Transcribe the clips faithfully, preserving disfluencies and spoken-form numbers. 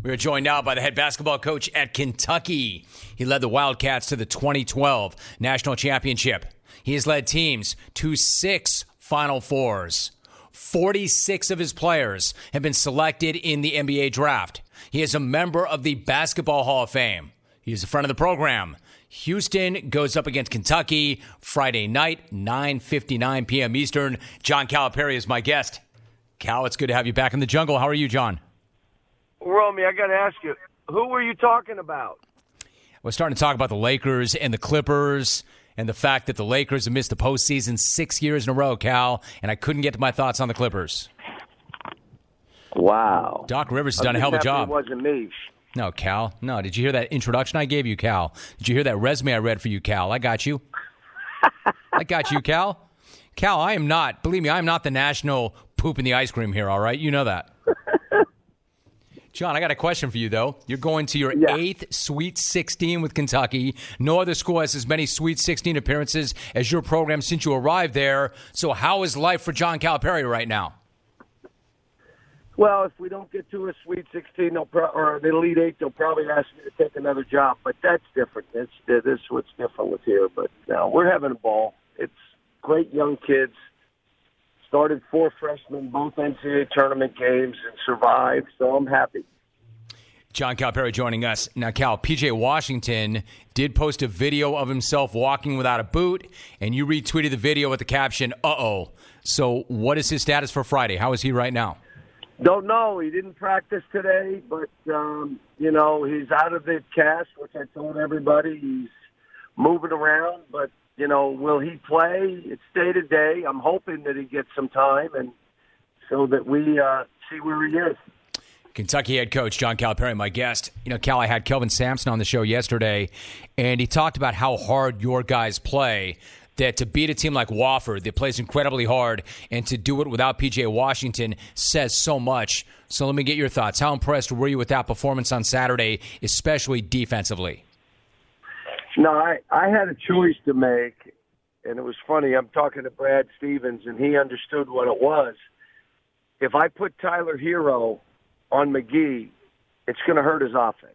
We are joined now by the head basketball coach at Kentucky. He led the Wildcats to the twenty twelve National Championship. He has led teams to six Final Fours. forty-six of his players have been selected in the N B A draft. He is a member of the Basketball Hall of Fame. He is a friend of the program. Houston goes up against Kentucky Friday night, nine fifty-nine p.m. Eastern. John Calipari is my guest. Cal, it's good to have you back in the jungle. How are you, John? Romy, I got to ask you, who were you talking about? We're starting to talk about the Lakers and the Clippers and the fact that the Lakers have missed the postseason six years in a row, Cal, and I couldn't get to my thoughts on the Clippers. Wow. Doc Rivers has done a hell of a job. It wasn't me. No, Cal. No, did you hear that introduction I gave you, Cal? Did you hear that resume I read for you, Cal? I got you. I got you, Cal. Cal, I am not, believe me, I am not the national poop in the ice cream here, all right? You know that. John, I got a question for you, though. You're going to your yeah. eighth Sweet sixteen with Kentucky. No other school has as many Sweet sixteen appearances as your program since you arrived there. So how is life for John Calipari right now? Well, if we don't get to a Sweet sixteen they'll pro- or the Elite Eight, they'll probably ask me to take another job. But that's different. That's, this is what's different with here. But no, we're having a ball. It's great young kids. Started four freshmen, both N C double A tournament games, and survived, so I'm happy. John Calipari joining us. Now, Cal, P J Washington did post a video of himself walking without a boot, and you retweeted the video with the caption, uh-oh. So what is his status for Friday? How is he right now? Don't know. He didn't practice today, but, um, you know, he's out of the cast, which I told everybody. He's moving around, but you know, will he play? It's day to day. I'm hoping that he gets some time, and so that we uh, see where he is. Kentucky head coach John Calipari, my guest. You know, Cal, I had Kelvin Sampson on the show yesterday, and he talked about how hard your guys play, that to beat a team like Wofford that plays incredibly hard and to do it without P J Washington says so much. So let me get your thoughts. How impressed were you with that performance on Saturday, especially defensively? No, I, I had a choice to make, and it was funny. I'm talking to Brad Stevens, and he understood what it was. If I put Tyler Hero on McGee, it's going to hurt his offense.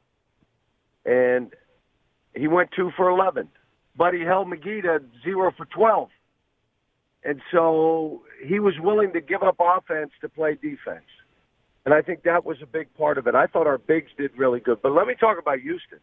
And he went two for eleven, but he held McGee to zero for twelve. And so he was willing to give up offense to play defense. And I think that was a big part of it. I thought our bigs did really good. But let me talk about Houston.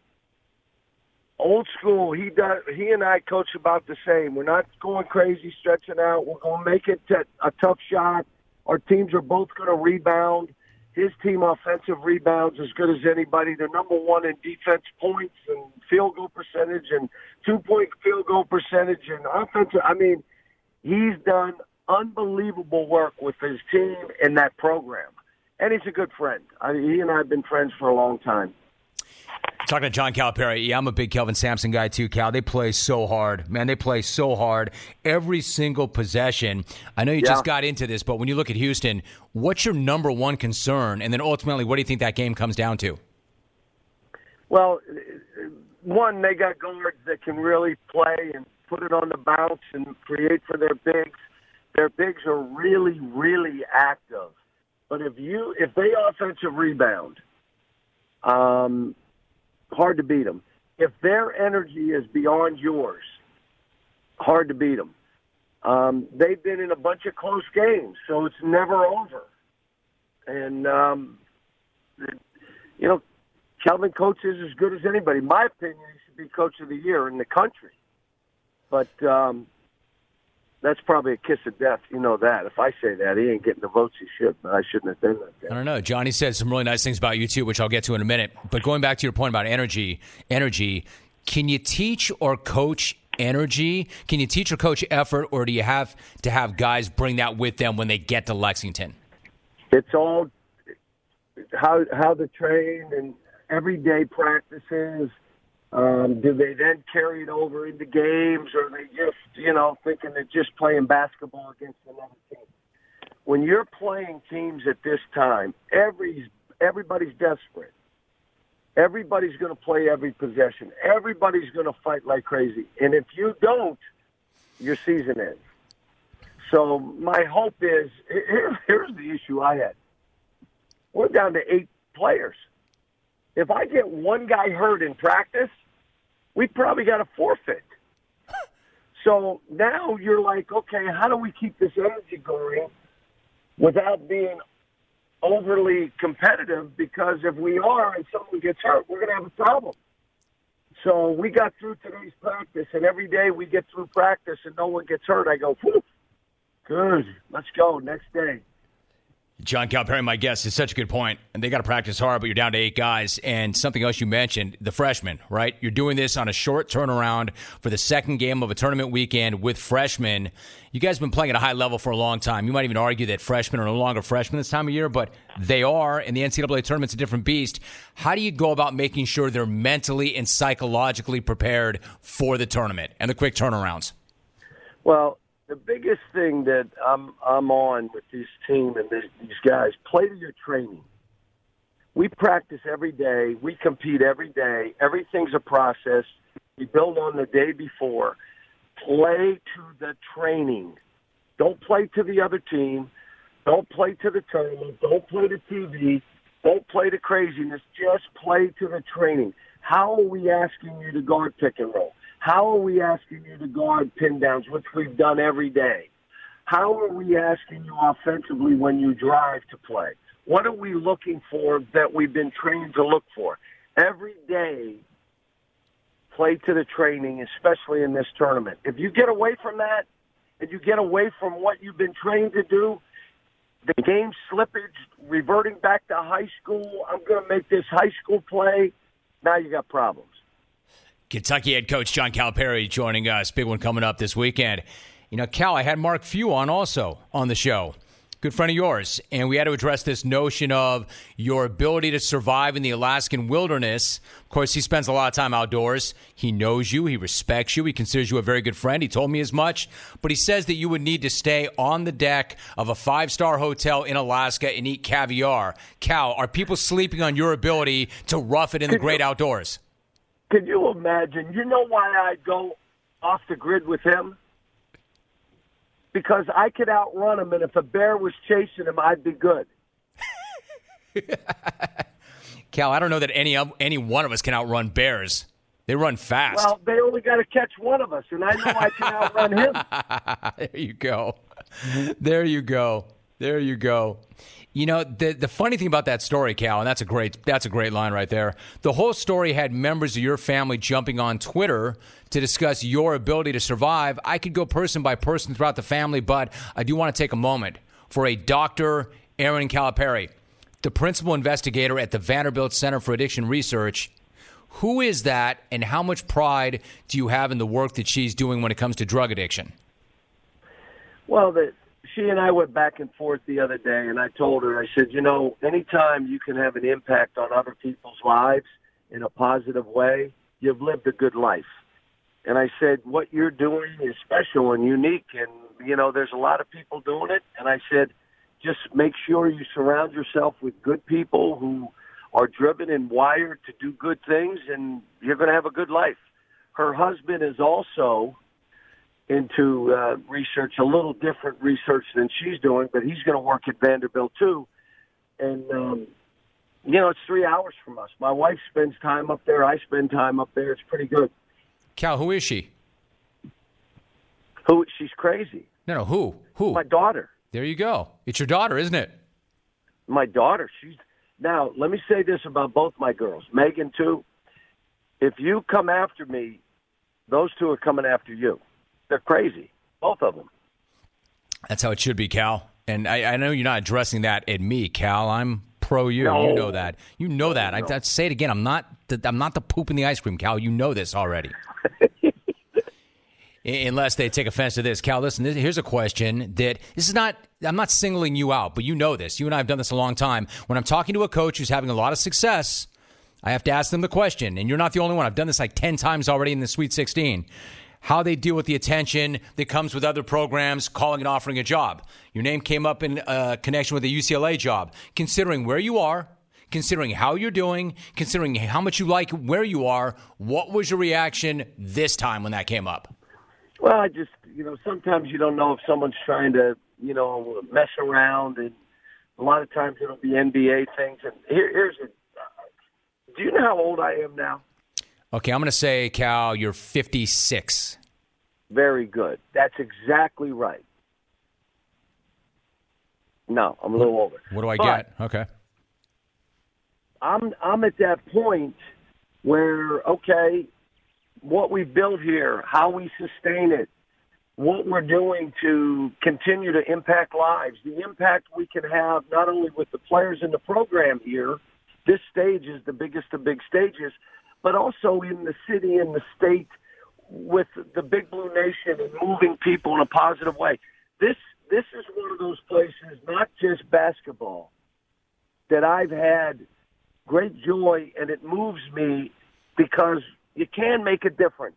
Old school, he does. He and I coach about the same. We're not going crazy, stretching out. We're going to make it to a tough shot. Our teams are both going to rebound. His team offensive rebounds as good as anybody. They're number one in defense points and field goal percentage and two-point field goal percentage and offensive. I mean, he's done unbelievable work with his team and that program. And he's a good friend. I mean, he and I have been friends for a long time. Talking to John Calipari, yeah, I'm a big Kelvin Sampson guy too, Cal. They play so hard. Man, they play so hard. Every single possession. I know you yeah. just got into this, but when you look at Houston, what's your number one concern? And then ultimately, what do you think that game comes down to? Well, one, they got guards that can really play and put it on the bounce and create for their bigs. Their bigs are really, really active. But if you if they offensive rebound, um, hard to beat them. If their energy is beyond yours, hard to beat them. Um, they've been in a bunch of close games, so it's never over. And, um, you know, Kelvin coaches as good as anybody. In my opinion, he should be coach of the year in the country. But um, that's probably a kiss of death. You know that. If I say that, he ain't getting the votes he should. I shouldn't have done that. I don't know. Johnny said some really nice things about you, too, which I'll get to in a minute. But going back to your point about energy, energy, can you teach or coach energy? Can you teach or coach effort, or do you have to have guys bring that with them when they get to Lexington? It's all how how they train and everyday practices. Um, do they then carry it over into games, or are they just, you know, thinking they're just playing basketball against another team? When you're playing teams at this time, every everybody's desperate. Everybody's going to play every possession. Everybody's going to fight like crazy. And if you don't, your season ends. So my hope is, here, here's the issue I had. We're down to eight players. If I get one guy hurt in practice, we probably got a forfeit. So now you're like, okay, how do we keep this energy going without being overly competitive? Because if we are and someone gets hurt, we're going to have a problem. So we got through today's practice, and every day we get through practice and no one gets hurt, I go, whew, good, let's go, next day. John Calipari, my guest, is such a good point. And they got to practice hard, but you're down to eight guys. And something else you mentioned, the freshmen, right? You're doing this on a short turnaround for the second game of a tournament weekend with freshmen. You guys have been playing at a high level for a long time. You might even argue that freshmen are no longer freshmen this time of year, but they are, and the N C double A tournament's a different beast. How do you go about making sure they're mentally and psychologically prepared for the tournament and the quick turnarounds? Well, the biggest thing that I'm I'm on with this team and this, these guys, play to your training. We practice every day. We compete every day. Everything's a process. We build on the day before. Play to the training. Don't play to the other team. Don't play to the tournament. Don't play to T V. Don't play to craziness. Just play to the training. How are we asking you to guard pick and roll? How are we asking you to guard pin downs, which we've done every day? How are we asking you offensively when you drive to play? What are we looking for that we've been trained to look for? Every day, play to the training, especially in this tournament. If you get away from that and you get away from what you've been trained to do, the game slippage, reverting back to high school, I'm going to make this high school play, now you got problems. Kentucky head coach John Calipari joining us. Big one coming up this weekend. You know, Cal, I had Mark Few on also on the show. Good friend of yours. And we had to address this notion of your ability to survive in the Alaskan wilderness. Of course, he spends a lot of time outdoors. He knows you. He respects you. He considers you a very good friend. He told me as much. But he says that you would need to stay on the deck of a five-star hotel in Alaska and eat caviar. Cal, are people sleeping on your ability to rough it in the great outdoors? Can you imagine? You know why I go off the grid with him? Because I could outrun him, and if a bear was chasing him, I'd be good. Cal, I don't know that any any one of us can outrun bears. They run fast. Well, they only got to catch one of us, and I know I can outrun him. There you go. There you go. There you go. You know, the the funny thing about that story, Cal, and that's a great that's a great line right there. The whole story had members of your family jumping on Twitter to discuss your ability to survive. I could go person by person throughout the family, but I do want to take a moment for a Doctor Erin Calipari, the principal investigator at the Vanderbilt Center for Addiction Research. Who is that, and how much pride do you have in the work that she's doing when it comes to drug addiction? Well, the She and I went back and forth the other day, and I told her, I said, you know, anytime you can have an impact on other people's lives in a positive way, you've lived a good life. And I said, what you're doing is special and unique, and, you know, there's a lot of people doing it. And I said, just make sure you surround yourself with good people who are driven and wired to do good things, and you're going to have a good life. Her husband is also into uh, research, a little different research than she's doing, but he's going to work at Vanderbilt too. And, um, you know, it's three hours from us. My wife spends time up there. I spend time up there. It's pretty good. Cal, who is she? Who? She's crazy. No, no, who? Who? My daughter. There you go. It's your daughter, isn't it? My daughter. She's Now, let me say this about both my girls. Megan, too. If you come after me, those two are coming after you. They're crazy, both of them. That's how it should be, Cal. And I, I know you're not addressing that at me, Cal. I'm pro you. No. You know that. You know that. No. I, I say it again. I'm not. The, I'm not the poop in the ice cream, Cal. You know this already. Unless they take offense to this, Cal. Listen, this, here's a question that this is not. I'm not singling you out, but you know this. You and I have done this a long time. When I'm talking to a coach who's having a lot of success, I have to ask them the question. And you're not the only one. I've done this like ten times already in the Sweet sixteen. How they deal with the attention that comes with other programs calling and offering a job. Your name came up in uh, connection with the U C L A job. Considering where you are, considering how you're doing, considering how much you like where you are, what was your reaction this time when that came up? Well, I just, you know, sometimes you don't know if someone's trying to, you know, mess around, and a lot of times it'll be N B A things. And here, here's a, do you know how old I am now? Okay, I'm going to say, Cal, you're fifty-six. Very good. That's exactly right. No, I'm a little older. What do I but get? Okay. I'm I'm at that point where, okay, what we built here, how we sustain it, what we're doing to continue to impact lives, the impact we can have not only with the players in the program here, this stage is the biggest of big stages, but also in the city and the state with the Big Blue Nation and moving people in a positive way. This this is one of those places, not just basketball, that I've had great joy, and it moves me because you can make a difference.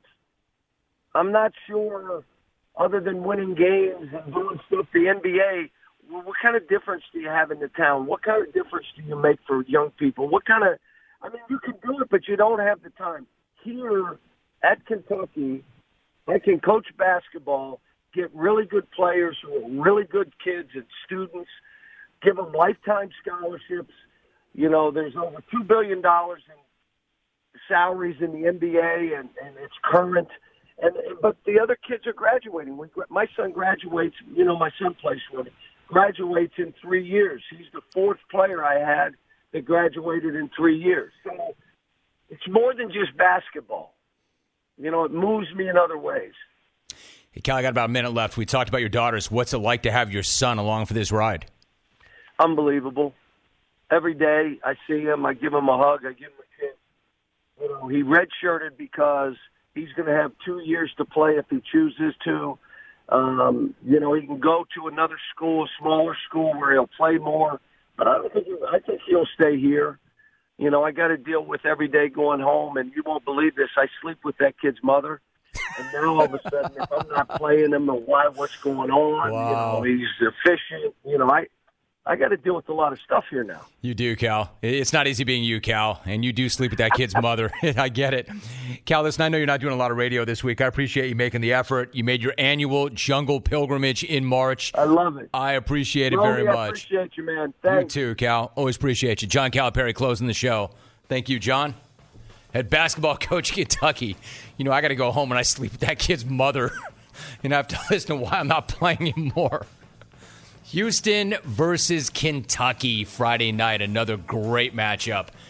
I'm not sure, other than winning games and doing stuff, the N B A, what kind of difference do you have in the town? What kind of difference do you make for young people? What kind of, I mean, you can do it, but you don't have the time. Here at Kentucky, I can coach basketball, get really good players who are really good kids and students, give them lifetime scholarships. You know, there's over two billion dollars in salaries in the N B A, and, and it's current. And But the other kids are graduating. We, my son graduates, you know, my son plays for me, graduates in three years. He's the fourth player I had that graduated in three years. So it's more than just basketball. You know, it moves me in other ways. Hey, Cal, I got about a minute left. We talked about your daughters. What's it like to have your son along for this ride? Unbelievable. Every day I see him, I give him a hug, I give him a kiss. You know, he redshirted because he's going to have two years to play if he chooses to. Um, you know, he can go to another school, a smaller school where he'll play more. But I don't think he, I think he'll stay here. You know, I got to deal with every day going home, and you won't believe this. I sleep with that kid's mother. And now all of a sudden, if I'm not playing him, or why, what's going on? Wow. You know, he's efficient. You know, I I got to deal with a lot of stuff here now. You do, Cal. It's not easy being you, Cal, and you do sleep with that kid's mother. I get it. Cal, listen, I know you're not doing a lot of radio this week. I appreciate you making the effort. You made your annual jungle pilgrimage in March. I love it. I appreciate it Well, very I much. appreciate you, man. Thanks. You too, Cal. Always appreciate you. John Calipari closing the show. Thank you, John. Head basketball coach, Kentucky. You know, I got to go home and I sleep with that kid's mother. And I have to listen to why I'm not playing anymore. Houston versus Kentucky Friday night. Another great matchup.